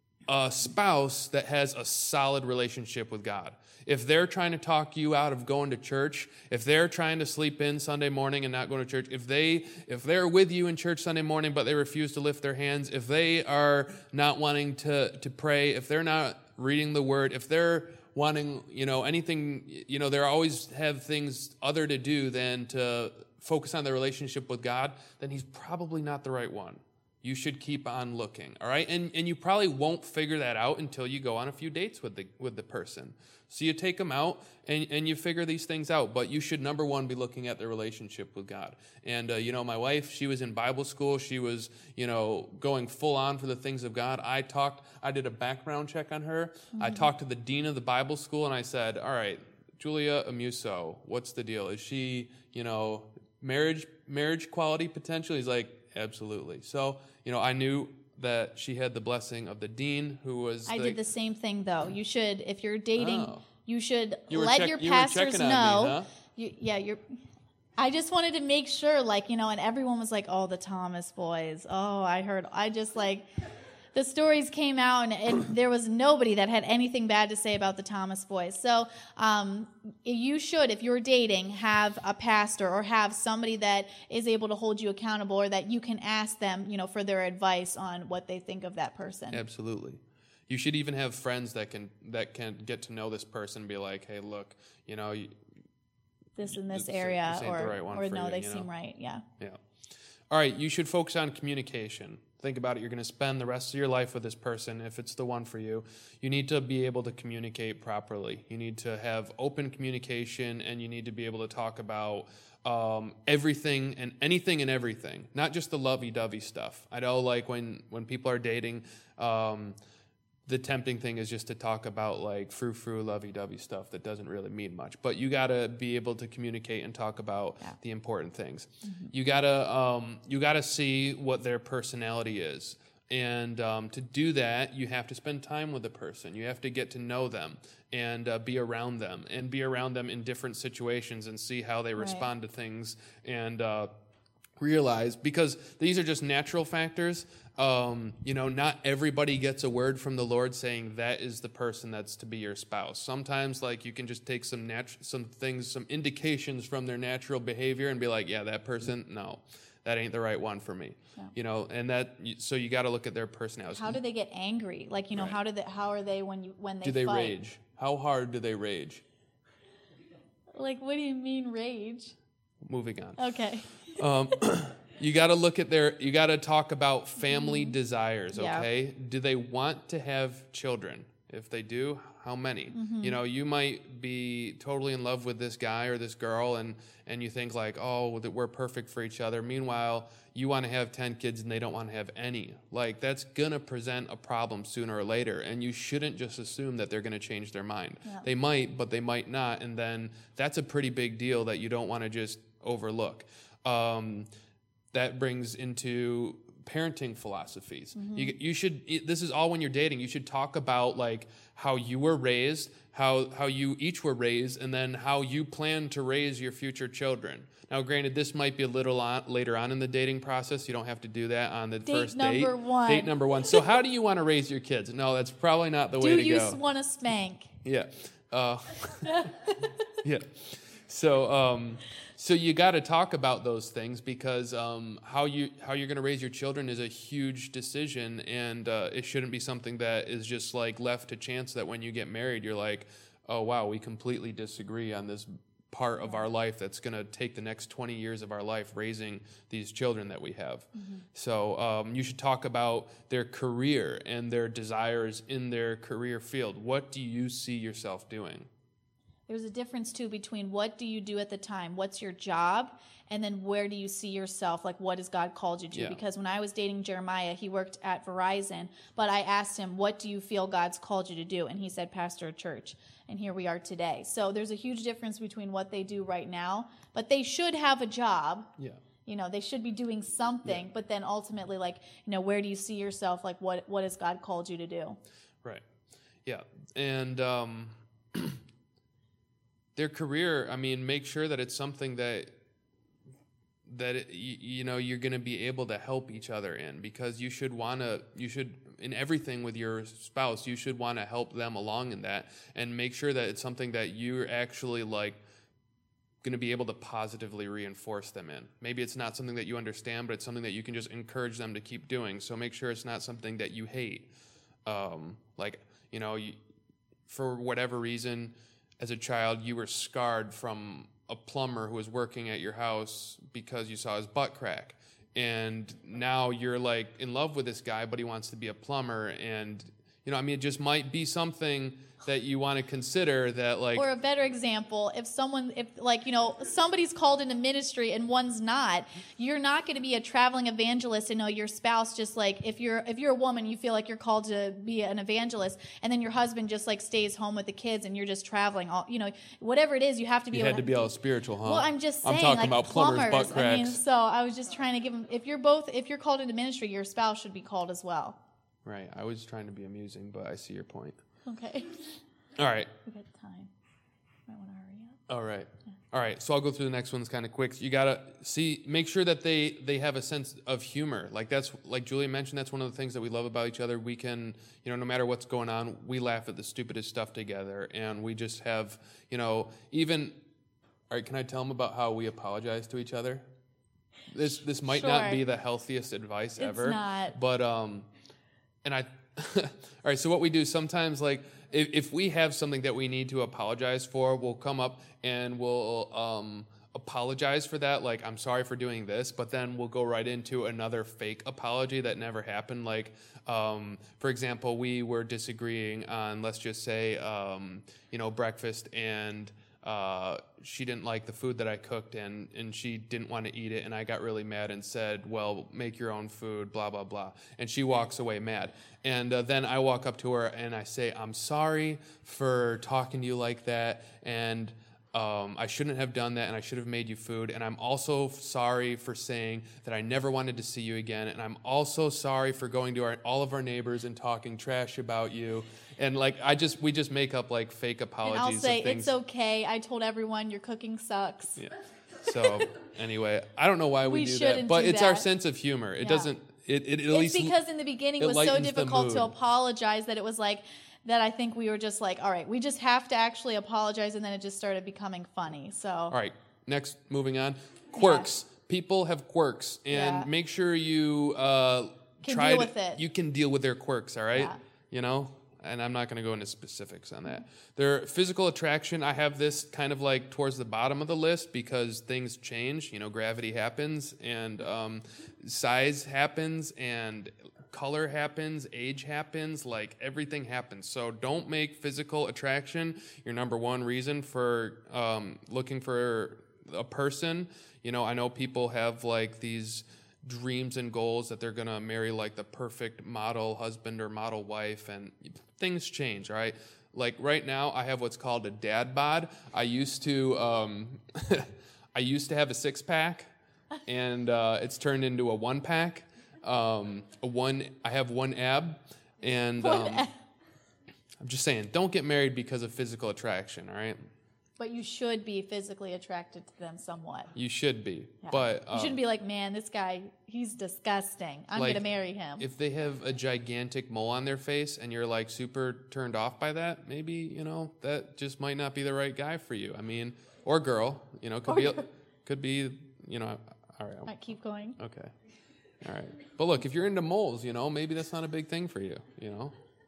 a spouse that has a solid relationship with God. If they're trying to talk you out of going to church, if they're trying to sleep in Sunday morning and not going to church, if they if they're with you in church Sunday morning but they refuse to lift their hands, if they are not wanting to to pray, if they're not reading the word, if they're wanting, you know, anything, you know, they always have things other to do than to focus on their relationship with God, then he's probably not the right one. You should keep on looking, all right? And and you probably won't figure that out until you go on a few dates with the with the person. So you take them out and, and you figure these things out. But you should, number one, be looking at their relationship with God. And, uh, you know, my wife, she was in Bible school. She was, you know, going full on for the things of God. I talked, I did a background check on her. Mm-hmm. I talked to the dean of the Bible school, and I said, all right, Julia Amuso, what's the deal? Is she, you know, marriage marriage quality potential? He's like, absolutely. So, you know, I knew that she had the blessing of the dean, who was I the, did the same thing, though. You should, if you're dating, oh. you should you let check, your you pastors know. Me, huh? you, yeah, you're. I just wanted to make sure, like, you know, and everyone was like, oh, the Thomas boys. Oh, I heard, I just like, the stories came out, and, and there was nobody that had anything bad to say about the Thomas boys. So um, you should, if you're dating, have a pastor or have somebody that is able to hold you accountable, or that you can ask them, you know, for their advice on what they think of that person. Absolutely. You should even have friends that can that can get to know this person and be like, hey, look, you know, you, this in this this, area, this ain't or, the right one or for no, you, they you know? seem right. Yeah. Yeah. All right, you should focus on communication. Think about it. You're going to spend the rest of your life with this person. If it's the one for you, you need to be able to communicate properly. You need to have open communication, and you need to be able to talk about um, everything and anything and everything, not just the lovey-dovey stuff. I know, like, when, when people are dating, um, the tempting thing is just to talk about, like, frou-frou, lovey-dovey stuff that doesn't really mean much. But you got to be able to communicate and talk about yeah. the important things. Mm-hmm. You got to um, you got to see what their personality is. And um, to do that, you have to spend time with the person. You have to get to know them and uh, be around them and be around them in different situations and see how they respond right. to things and uh, realize, because these are just natural factors. Um, you know, not everybody gets a word from the Lord saying that is the person that's to be your spouse. Sometimes, like, you can just take some nat- some things, some indications from their natural behavior and be like, yeah, that person, no, that ain't the right one for me. Yeah. You know, and that, so you got to look at their personality. How do they get angry? Like, you know, right. how do they, how are they when you when they do they fight? rage? How hard do they rage? Like, what do you mean rage? Moving on. Okay. Um, you got to look at their, you got to talk about family mm-hmm. desires, okay? Yeah. Do they want to have children? If they do, how many? Mm-hmm. You know, you might be totally in love with this guy or this girl, and, and you think like, oh, that we're perfect for each other. Meanwhile, you want to have ten kids and they don't want to have any. Like, that's going to present a problem sooner or later, and you shouldn't just assume that they're going to change their mind. Yeah. They might, but they might not, and then that's a pretty big deal that you don't want to just overlook. Um, that brings into parenting philosophies. Mm-hmm. You, you should, this is all when you're dating, you should talk about like how you were raised, how, how you each were raised, and then how you plan to raise your future children. Now, granted, this might be a little on, later on in the dating process. You don't have to do that on the date first date. Number one. Date number one. So how do you want to raise your kids? No, that's probably not the way do to go. Do you want to spank? Yeah. Uh, yeah. So, um, So you got to talk about those things because um, how you how you're going to raise your children is a huge decision, and uh, it shouldn't be something that is just like left to chance. That when you get married, you're like, oh wow, we completely disagree on this part of our life that's going to take the next twenty years of our life raising these children that we have. Mm-hmm. So um, you should talk about their career and their desires in their career field. What do you see yourself doing? There's a difference, too, between what do you do at the time, what's your job, and then where do you see yourself, like what has God called you to? Yeah. Because when I was dating Jeremiah, he worked at Verizon, but I asked him, what do you feel God's called you to do? And he said, pastor a church. And here we are today. So there's a huge difference between what they do right now, but they should have a job. Yeah. You know, they should be doing something, yeah. But then ultimately, like, you know, where do you see yourself? Like, what what has God called you to do? Right. Yeah. And... um their career, I mean, make sure that it's something that that it, you, you know you're going to be able to help each other in, because you should want to you should in everything with your spouse, you should want to help them along in that, and make sure that it's something that you're actually like going to be able to positively reinforce them in. Maybe it's not something that you understand, but it's something that you can just encourage them to keep doing. So make sure it's not something that you hate. Um, like, you know, you, for whatever reason, as a child, you were scarred from a plumber who was working at your house because you saw his butt crack. And now you're like in love with this guy, but he wants to be a plumber. And, you know, I mean, it just might be something that you want to consider that, like... Or a better example, if someone, if like, you know, somebody's called into ministry and one's not, you're not going to be a traveling evangelist and know your spouse just like, if you're if you're a woman, you feel like you're called to be an evangelist, and then your husband just like stays home with the kids and you're just traveling all, you know, whatever it is, you have to be You able had to be all spiritual, huh? Well, I'm just saying, I'm talking like about plumbers, plumbers. butt cracks. I mean, so I was just trying to give them, if you're both, if you're called into ministry, your spouse should be called as well. Right. I was trying to be amusing, but I see your point. Okay. All right. We got time. Might want to hurry up. All right. Yeah. All right. So I'll go through the next ones kind of quick. You got to see, make sure that they, they have a sense of humor. Like that's, like Julia mentioned, that's one of the things that we love about each other. We can, you know, no matter what's going on, we laugh at the stupidest stuff together. And we just have, you know, even, all right, can I tell them about how we apologize to each other? This, this might Sure. not be the healthiest advice It's ever. not. But, um, and I, all right, so what we do sometimes, like, if, if we have something that we need to apologize for, we'll come up and we'll um, apologize for that. Like, I'm sorry for doing this, but then we'll go right into another fake apology that never happened. Like, um, for example, we were disagreeing on, let's just say, um, you know, breakfast, and uh, she didn't like the food that I cooked, and, and she didn't want to eat it, and I got really mad and said, well, make your own food, blah, blah, blah. And she walks away mad. And uh, then I walk up to her and I say, I'm sorry for talking to you like that, and um, I shouldn't have done that, and I should have made you food, and I'm also sorry for saying that I never wanted to see you again, and I'm also sorry for going to our, all of our neighbors and talking trash about you. And like I just, we just make up like fake apologies. And I'll say, of things. it's okay. I told everyone your cooking sucks. Yeah. So anyway, I don't know why we, We do that, shouldn't but do it's our that. sense of humor. It Yeah. doesn't. It, it at It's least because in the beginning it it was so lightens the difficult to mood. apologize that it was like, that I think we were just like, all right, we just have to actually apologize, and then it just started becoming funny. So All right, next, moving on. Quirks. Yeah. People have quirks, and Yeah. make sure you uh, Can try deal to, with it. You can deal with their quirks, all right? Yeah. You know? And I'm not going to go into specifics on that. Their physical attraction, I have this kind of like towards the bottom of the list because things change. You know, gravity happens, and um, size happens, and color happens, age happens, like everything happens. So don't make physical attraction your number one reason for um, looking for a person. You know, I know people have like these dreams and goals that they're going to marry like the perfect model husband or model wife, and things change, right? Like right now I have what's called a dad bod. I used to, um, I used to have a six pack and uh, it's turned into a one pack. Um, a one, I have one ab, and um, I'm just saying, don't get married because of physical attraction, all right? But you should be physically attracted to them somewhat. You should be, Yeah. but you um, shouldn't be like, man, this guy, he's disgusting. I'm like, going to marry him. If they have a gigantic mole on their face and you're like super turned off by that, maybe, you know, that just might not be the right guy for you. I mean, or girl, you know, could Or be, girl. could be, you know, all right. All right, keep going. Okay. All right. But look, if you're into moles, you know, maybe that's not a big thing for you, you know?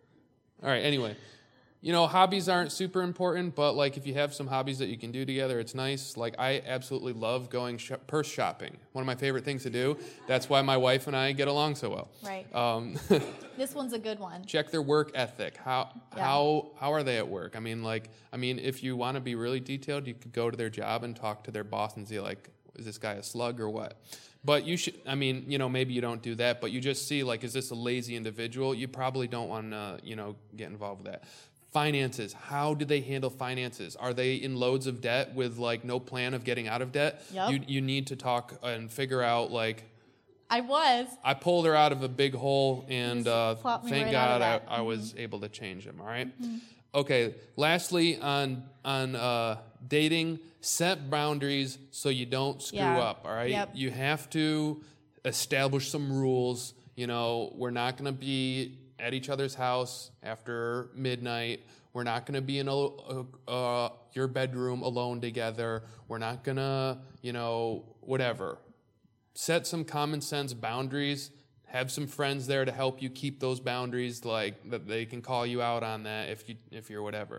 All right, anyway. You know, hobbies aren't super important, but, like, if you have some hobbies that you can do together, it's nice. Like, I absolutely love going sh- purse shopping. One of my favorite things to do. That's why my wife and I get along so well. Right. Um, This one's a good one. check their work ethic. How Yeah. how how are they at work? I mean, like, I mean, if you want to be really detailed, you could go to their job and talk to their boss and see, like, is this guy a slug or what? But you should, I mean, you know, maybe you don't do that, but you just see, like, is this a lazy individual? You probably don't want to, you know, get involved with that. Finances. How do they handle finances? Are they in loads of debt with, like, no plan of getting out of debt? Yep. You you need to talk and figure out, like, I was. I pulled her out of a big hole, and uh, plopped me thank right out of God I, that. I was able to change him, all right? Okay, lastly, on on uh, dating, set boundaries so you don't screw Yeah. up, all right? Yep. You have to establish some rules. You know, we're not going to be at each other's house after midnight. We're not going to be in a, uh, your bedroom alone together. We're not going to, you know, whatever. Set some common sense boundaries. Have some friends there to help you keep those boundaries, like that they can call you out on that if you if you're whatever.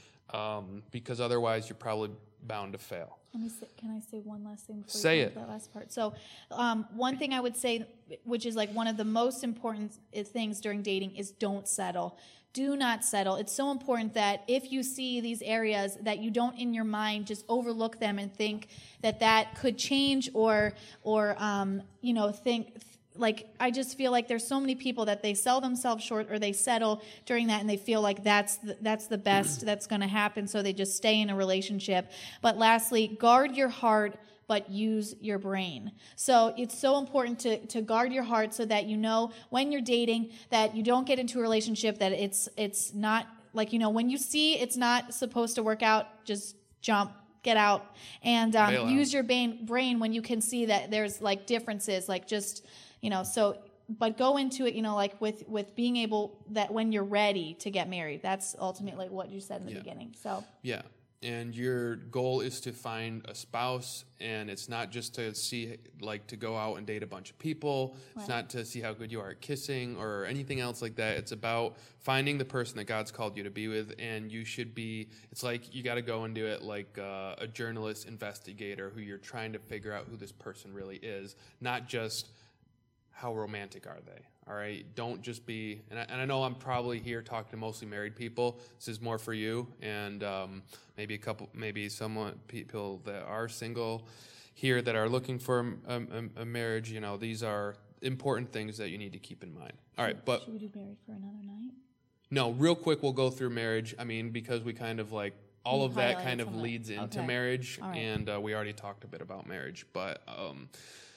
Um, because otherwise you're probably bound to fail. Let me say, can I say one last thing before Say you go it. to that last part? So, um, one thing I would say, which is like one of the most important things during dating, is don't settle. Do not settle. It's so important that if you see these areas, that you don't in your mind just overlook them and think that that could change, or or um, you know think. Like, I just feel like there's so many people that they sell themselves short, or they settle during that, and they feel like that's the, that's the best that's going to happen, so they just stay in a relationship. But lastly, guard your heart, but use your brain. So it's so important to, to guard your heart so that you know when you're dating that you don't get into a relationship that it's it's not, like, you know, when you see it's not supposed to work out, just jump. Get out. And um, Bail out. use your brain, brain when you can see that there's, like, differences, like, just... You know, so, but go into it, you know, like with, with being able that when you're ready to get married, that's ultimately what you said in the Yeah. beginning. So, Yeah. And your goal is to find a spouse, and it's not just to see, like, to go out and date a bunch of people. It's Right. not to see how good you are at kissing or anything else like that. It's about finding the person that God's called you to be with, and you should be, it's like you got to go and do it like uh, a journalist investigator who you're trying to figure out who this person really is, not just how romantic are they. All right, don't just be, and I, and I know I'm probably here talking to mostly married people. This is more for you, and um, maybe a couple, maybe someone, people that are single here that are looking for a, a, a marriage. You know, these are important things that you need to keep in mind. All right, but should we do married for another night? no, real quick, we'll go through marriage. I mean, because we kind of like all You of that highlighted kind of some of it. leads into Okay. marriage, All right. and uh, we already talked a bit about marriage, but. Um,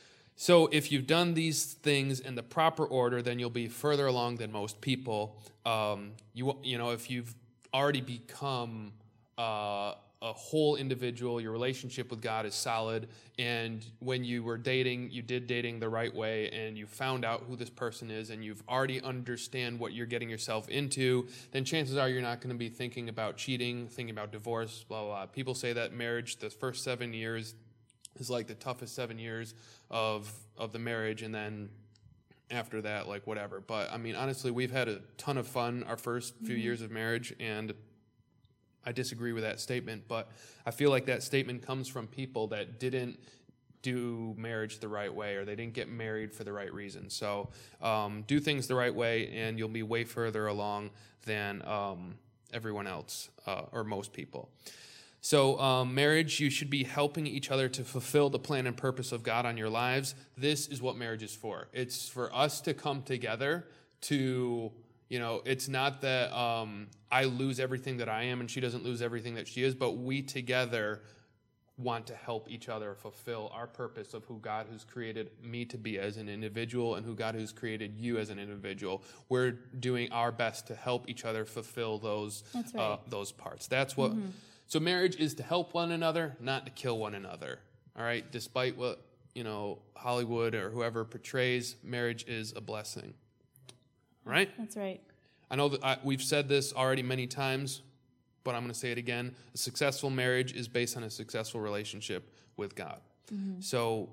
So if you've done these things in the proper order, then you'll be further along than most people. Um, you you know, if you've already become uh, a whole individual, your relationship with God is solid, and when you were dating, you did dating the right way, and you found out who this person is, and you've already understand what you're getting yourself into, then chances are you're not going to be thinking about cheating, thinking about divorce, blah, blah, blah. People say that marriage, the first seven years, is like the toughest seven years of of the marriage, and then after that, like whatever. But I mean, honestly, we've had a ton of fun our first few Mm-hmm. years of marriage, and I disagree with that statement, but I feel like that statement comes from people that didn't do marriage the right way, or they didn't get married for the right reason. So um, do things the right way, and you'll be way further along than um, everyone else uh, or most people. So um, marriage, you should be helping each other to fulfill the plan and purpose of God on your lives. This is what marriage is for. It's for us to come together to, you know, it's not that um, I lose everything that I am and she doesn't lose everything that she is, but we together want to help each other fulfill our purpose of who God has created me to be as an individual and who God has created you as an individual. We're doing our best to help each other fulfill those That's right. uh, those parts. That's what. Mm-hmm. So marriage is to help one another, not to kill one another. All right. Despite what, you know, Hollywood or whoever portrays, marriage is a blessing. Right? That's right. I know that I, we've said this already many times, but I'm going to say it again. A successful marriage is based on a successful relationship with God. Mm-hmm. So,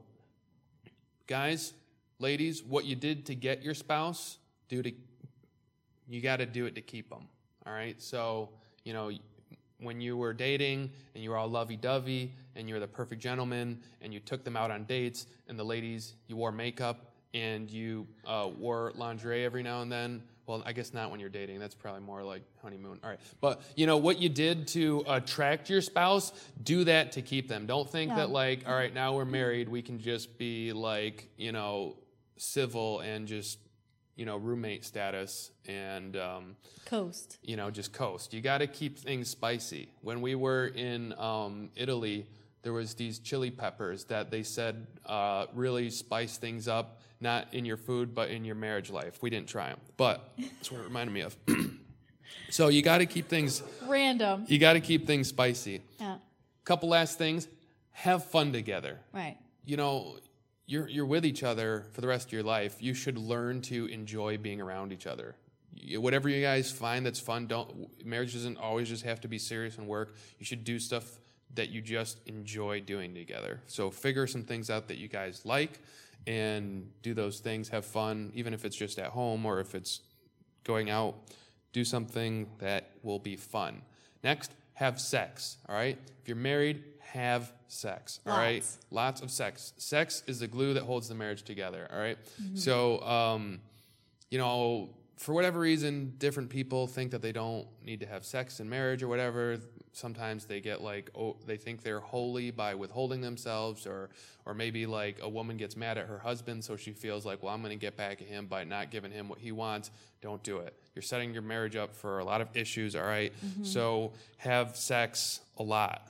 guys, ladies, what you did to get your spouse, do to you got to do it to keep them. All right. So, you know, when you were dating and you were all lovey-dovey and you were the perfect gentleman and you took them out on dates, and the ladies, you wore makeup and you uh, wore lingerie every now and then. Well, I guess not when you're dating. That's probably more like honeymoon. All right. But, you know, what you did to attract your spouse, do that to keep them. Don't think Yeah. that, like, all right, now we're married, we can just be, like, you know, civil and just, you know, roommate status and, um, Coast. you know, just coast. You got to keep things spicy. When we were in um, Italy, there was these chili peppers that they said uh, really spice things up, not in your food, but in your marriage life. We didn't try them, but that's what it reminded me of. So you got to keep things Random. You got to keep things spicy. Yeah. Couple last things: have fun together. Right. You know, you're you're with each other for the rest of your life. You should learn to enjoy being around each other. You, whatever you guys find that's fun, don't marriage doesn't always just have to be serious and work. You should do stuff that you just enjoy doing together. So figure some things out that you guys like and do those things. Have fun, even if it's just at home or if it's going out. Do something that will be fun. Next, have sex, all right? If you're married, have sex, all Lots. right? Lots of sex. Sex is the glue that holds the marriage together, all right? Mm-hmm. So, um, you know, for whatever reason, different people think that they don't need to have sex in marriage or whatever. Sometimes they get like, oh, they think they're holy by withholding themselves, or or maybe like a woman gets mad at her husband, so she feels like, well, I'm going to get back at him by not giving him what he wants. Don't do it. You're setting your marriage up for a lot of issues, all right? Mm-hmm. So have sex a lot.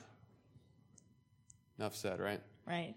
Enough said, right? Right.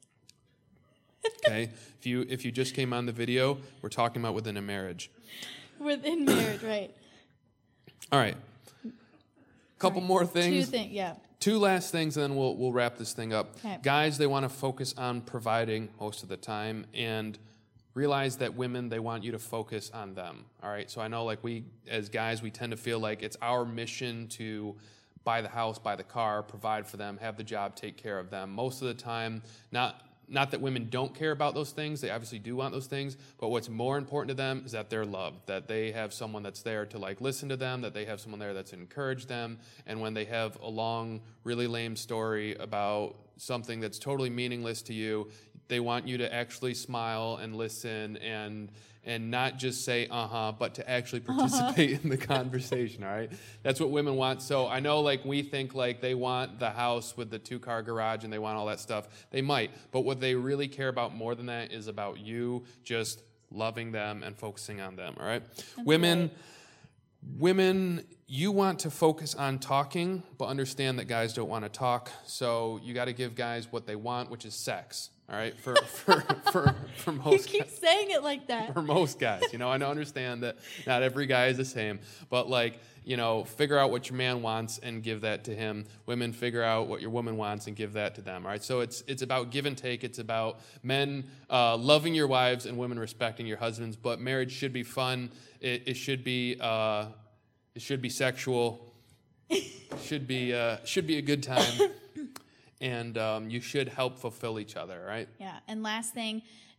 Okay. If you if you just came on the video, we're talking about within a marriage. Within marriage, right. All right. Couple right. more things. Two things, yeah. Two last things, and then we'll we'll wrap this thing up. Okay. Guys, they want to focus on providing most of the time, and realize that women, they want you to focus on them. All right. So I know, like, we as guys, we tend to feel like it's our mission to buy the house, buy the car, provide for them, have the job, take care of them. Most of the time, not. Not that women don't care about those things. They obviously do want those things. But what's more important to them is that they're loved, that they have someone that's there to, like, listen to them, that they have someone there that's encouraged them. And when they have a long, really lame story about something that's totally meaningless to you, they want you to actually smile and listen and and not just say uh-huh, but to actually participate uh-huh. in the conversation, all right? That's what women want. So I know, like, we think, like, they want the house with the two-car garage and they want all that stuff. They might, but what they really care about more than that is about you just loving them and focusing on them, all right? That's women, right. women, you want to focus on talking, but understand that guys don't want to talk. So you got to give guys what they want, which is sex. All right, for for for, for most You keep guys, saying it like that. For most guys, you know, I understand that not every guy is the same, but, like, you know, figure out what your man wants and give that to him. Women, figure out what your woman wants and give that to them. All right, so it's it's about give and take. It's about men uh, loving your wives and women respecting your husbands. But marriage should be fun. It, it should be uh, it should be sexual. should be uh, should be a good time. And um, you should help fulfill each other, right? Yeah. And last thing,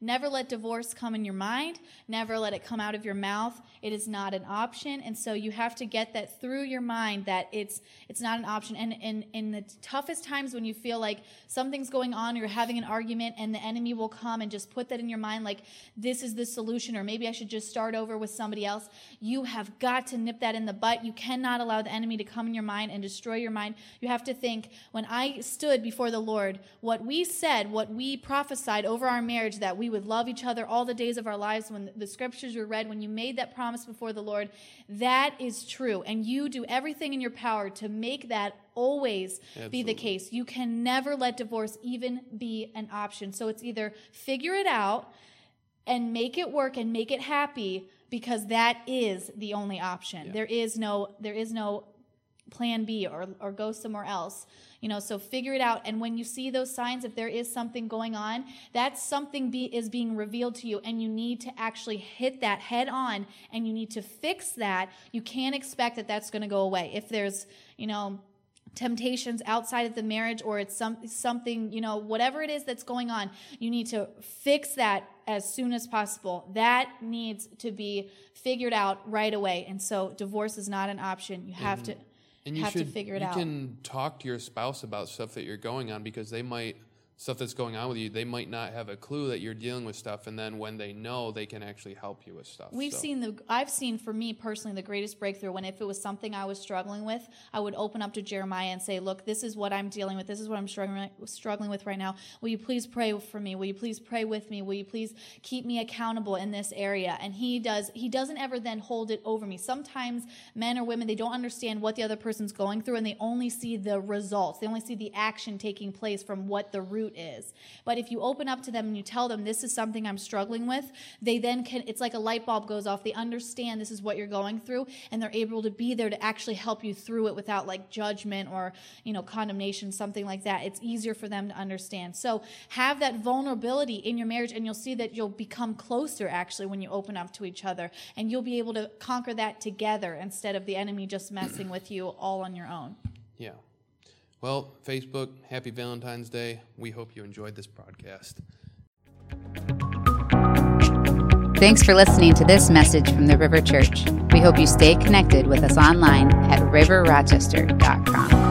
Never let divorce come in your mind. Never let it come out of your mouth. It is not an option. And so you have to get that through your mind that it's it's not an option. And in, in the toughest times when you feel like something's going on or you're having an argument and the enemy will come and just put that in your mind like this is the solution or maybe I should just start over with somebody else, you have got to nip that in the butt. You cannot allow the enemy to come in your mind and destroy your mind. You have to think, when I stood before the Lord, what we said, what we prophesied over our marriage, that we would love each other all the days of our lives, when the scriptures were read, when you made that promise before the Lord, that is true. And you do everything in your power to make that always Absolutely. Be the case. You can never let divorce even be an option. So it's either figure it out and make it work and make it happy, because that is the only option. Yeah. There is no, there is no plan B or or go somewhere else. You know, so figure it out. And when you see those signs, if there is something going on, that something be, is being revealed to you, and you need to actually hit that head on, and you need to fix that. You can't expect that that's going to go away. If there's, you know, temptations outside of the marriage, or it's some something, you know, whatever it is that's going on, you need to fix that as soon as possible. That needs to be figured out right away. And so divorce is not an option. You have mm-hmm. to And you have should, to figure it you out. You can talk to your spouse about stuff that you're going on, because they might, stuff that's going on with you, they might not have a clue that you're dealing with stuff, and then when they know, they can actually help you with stuff. We've so. seen the, I've seen for me personally the greatest breakthrough when, if it was something I was struggling with, I would open up to Jeremiah and say, look, this is what I'm dealing with. This is what I'm struggling struggling with right now. Will you please pray for me? Will you please pray with me? Will you please keep me accountable in this area? And he does. He doesn't ever then hold it over me. Sometimes men or women, they don't understand what the other person's going through, and they only see the results. They only see the action taking place from what the root is. But if you open up to them and you tell them, this is something I'm struggling with, they then can, it's like a light bulb goes off. They understand this is what you're going through, and they're able to be there to actually help you through it without like judgment or, you know, condemnation, something like that. It's easier for them to understand. So have that vulnerability in your marriage, and you'll see that you'll become closer actually when you open up to each other, and you'll be able to conquer that together instead of the enemy just messing with you all on your own. Yeah. Well, Facebook, happy Valentine's Day. We hope you enjoyed this podcast. Thanks for listening to this message from the River Church. We hope you stay connected with us online at river rochester dot com.